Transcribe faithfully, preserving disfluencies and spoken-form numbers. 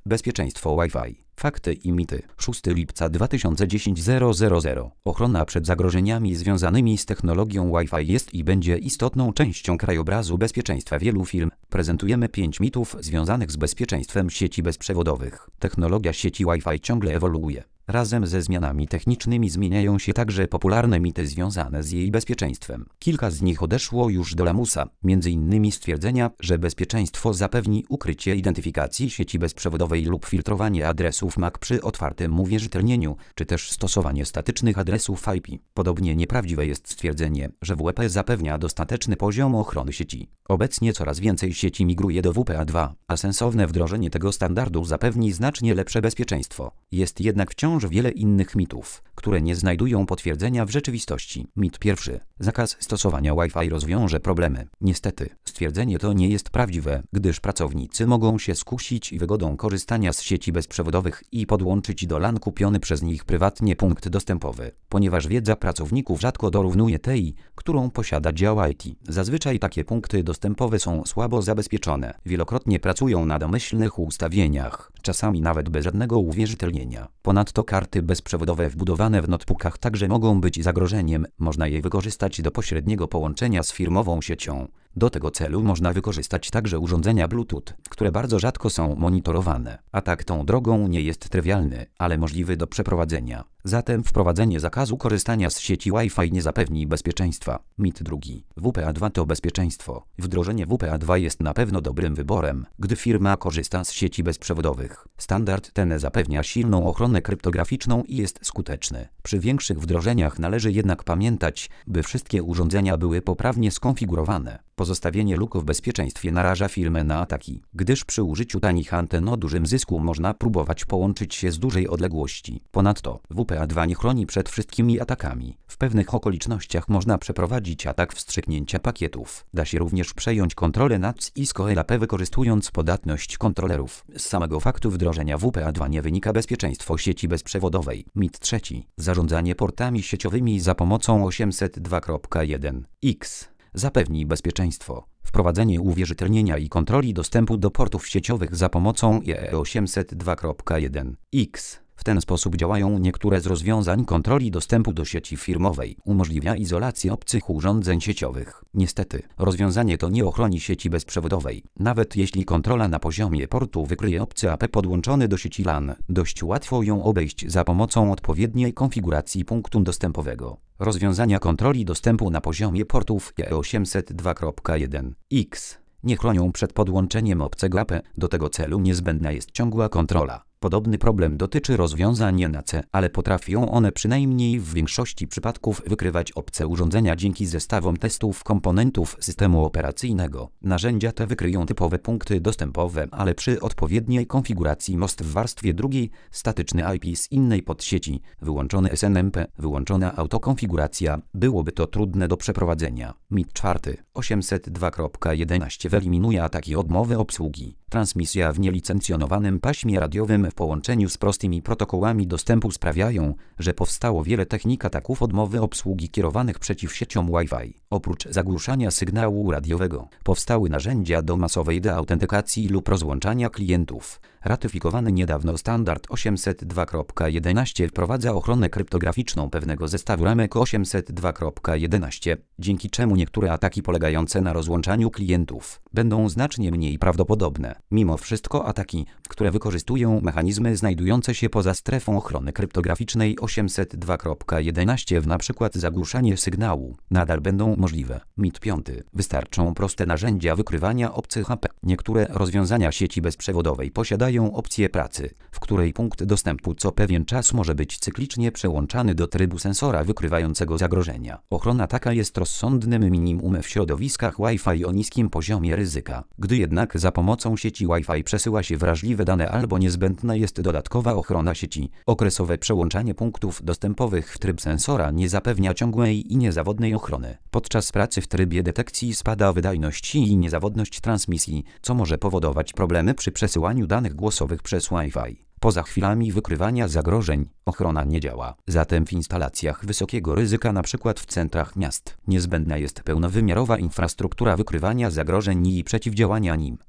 Bezpieczeństwo Wi-Fi. Fakty i mity. szóstego lipca dwa tysiące dziesiątego. Ochrona przed zagrożeniami związanymi z technologią Wi-Fi jest i będzie istotną częścią krajobrazu bezpieczeństwa wielu firm. Prezentujemy pięć mitów związanych z bezpieczeństwem sieci bezprzewodowych. Technologia sieci Wi-Fi ciągle ewoluuje. Razem ze zmianami technicznymi zmieniają się także popularne mity związane z jej bezpieczeństwem. Kilka z nich odeszło już do lamusa, między innymi stwierdzenia, że bezpieczeństwo zapewni ukrycie identyfikacji sieci bezprzewodowej lub filtrowanie adresów M A C przy otwartym uwierzytelnieniu, czy też stosowanie statycznych adresów I P. Podobnie nieprawdziwe jest stwierdzenie, że W P zapewnia dostateczny poziom ochrony sieci. Obecnie coraz więcej sieci migruje do W P A dwa, a sensowne wdrożenie tego standardu zapewni znacznie lepsze bezpieczeństwo. Jest jednak wciąż wiele innych mitów, które nie znajdują potwierdzenia w rzeczywistości. Mit pierwszy. Zakaz stosowania Wi-Fi rozwiąże problemy. Niestety, stwierdzenie to nie jest prawdziwe, gdyż pracownicy mogą się skusić wygodą korzystania z sieci bezprzewodowych i podłączyć do LAN kupiony przez nich prywatnie punkt dostępowy, ponieważ wiedza pracowników rzadko dorównuje tej, którą posiada dział I T. Zazwyczaj takie punkty dostępowe są słabo zabezpieczone. Wielokrotnie pracują na domyślnych ustawieniach, czasami nawet bez żadnego uwierzytelnienia. Ponadto karty bezprzewodowe wbudowane w notebookach także mogą być zagrożeniem. Można je wykorzystać do pośredniego połączenia z firmową siecią. Do tego celu można wykorzystać także urządzenia Bluetooth, które bardzo rzadko są monitorowane. Atak tą drogą nie jest trywialny, ale możliwy do przeprowadzenia. Zatem wprowadzenie zakazu korzystania z sieci Wi-Fi nie zapewni bezpieczeństwa. Mit drugi. W P A dwa to bezpieczeństwo. Wdrożenie W P A dwa jest na pewno dobrym wyborem, gdy firma korzysta z sieci bezprzewodowych. Standard ten zapewnia silną ochronę kryptograficzną i jest skuteczny. Przy większych wdrożeniach należy jednak pamiętać, by wszystkie urządzenia były poprawnie skonfigurowane. Pozostawienie luk w bezpieczeństwie naraża firmę na ataki, gdyż przy użyciu tanich anten o dużym zysku można próbować połączyć się z dużej odległości. Ponadto W P A dwa nie chroni przed wszystkimi atakami. W pewnych okolicznościach można przeprowadzić atak wstrzyknięcia pakietów. Da się również przejąć kontrolę nad Cisco L A P wykorzystując podatność kontrolerów. Z samego faktu wdrożenia W P A dwa nie wynika bezpieczeństwo sieci bezprzewodowej. Mit trzeci. Zarządzanie portami sieciowymi za pomocą osiemset dwa kropka jeden X. Zapewni bezpieczeństwo. Wprowadzenie uwierzytelnienia i kontroli dostępu do portów sieciowych za pomocą I E osiemset dwa kropka jeden X. W ten sposób działają niektóre z rozwiązań kontroli dostępu do sieci firmowej. Umożliwia izolację obcych urządzeń sieciowych. Niestety, rozwiązanie to nie ochroni sieci bezprzewodowej. Nawet jeśli kontrola na poziomie portu wykryje obcy A P podłączony do sieci LAN, dość łatwo ją obejść za pomocą odpowiedniej konfiguracji punktu dostępowego. Rozwiązania kontroli dostępu na poziomie portów I E osiemset dwa kropka jeden X nie chronią przed podłączeniem obcego A P. Do tego celu niezbędna jest ciągła kontrola. Podobny problem dotyczy rozwiązań N C, ale potrafią one przynajmniej w większości przypadków wykrywać obce urządzenia dzięki zestawom testów komponentów systemu operacyjnego. Narzędzia te wykryją typowe punkty dostępowe, ale przy odpowiedniej konfiguracji most w warstwie drugiej, statyczny I P z innej podsieci, wyłączony S N M P, wyłączona autokonfiguracja, byłoby to trudne do przeprowadzenia. Mit czwarty. osiemset dwa kropka jedenaście wyeliminuje ataki odmowy obsługi. Transmisja w nielicencjonowanym paśmie radiowym w połączeniu z prostymi protokołami dostępu sprawiają, że powstało wiele technik ataków odmowy obsługi kierowanych przeciw sieciom Wi-Fi. Oprócz zagłuszania sygnału radiowego, powstały narzędzia do masowej deautentykacji lub rozłączania klientów. Ratyfikowany niedawno standard osiemset dwa kropka jedenaście wprowadza ochronę kryptograficzną pewnego zestawu ramek osiemset dwa kropka jedenaście, dzięki czemu niektóre ataki polegające na rozłączaniu klientów będą znacznie mniej prawdopodobne. Mimo wszystko ataki, które wykorzystują mechanizmy znajdujące się poza strefą ochrony kryptograficznej osiemset dwa kropka jedenaście w np. zagłuszanie sygnału, nadal będą możliwe. Mit piąty. Wystarczą proste narzędzia wykrywania obcych A P. Niektóre rozwiązania sieci bezprzewodowej posiadają opcję pracy, w której punkt dostępu co pewien czas może być cyklicznie przełączany do trybu sensora wykrywającego zagrożenia. Ochrona taka jest rozsądnym minimum w środowiskach Wi-Fi o niskim poziomie ryzyka. Gdy jednak za pomocą sieci Wi-Fi przesyła się wrażliwe dane albo niezbędna jest dodatkowa ochrona sieci, okresowe przełączanie punktów dostępowych w tryb sensora nie zapewnia ciągłej i niezawodnej ochrony. Podczas pracy w trybie detekcji spada wydajność i niezawodność transmisji, co może powodować problemy przy przesyłaniu danych głosowych przez Wi-Fi. Poza chwilami wykrywania zagrożeń, ochrona nie działa. Zatem w instalacjach wysokiego ryzyka, np. w centrach miast, niezbędna jest pełnowymiarowa infrastruktura wykrywania zagrożeń i przeciwdziałania nim.